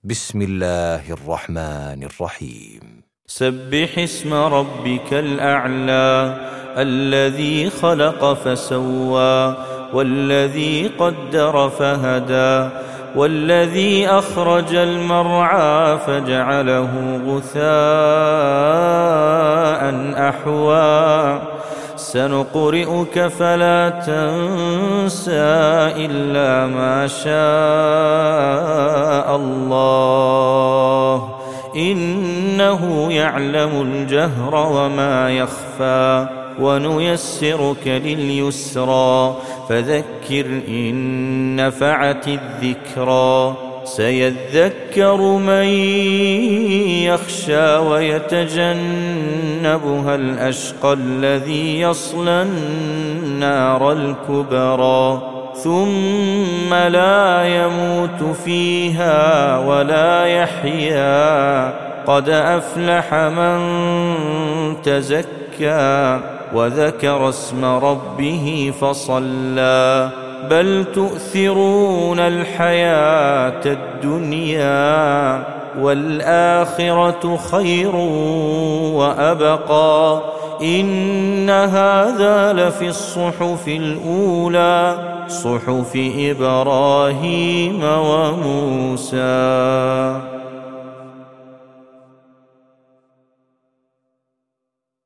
بسم الله الرحمن الرحيم. سبح اسم ربك الأعلى الذي خلق فسوى والذي قدر فهدى والذي أخرج المرعى فجعله غثاء أحوى سنقرئك فلا تنسى إلا ما شاء الله إنه يعلم الجهر وما يخفى ونيسرك لليسرى فذكر إن نفعت الذكرى سيذكر من يخشى ويتجنبها الأشقى الذي يصلى النار الكبرى ثم لا يموت فيها ولا يحيا قد أفلح من تزكى وذكر اسم ربه فصلى بل تؤثرون الحياة الدنيا والآخرة خير وأبقى إن هذا لفي الصحف الأولى صحف إبراهيم وموسى.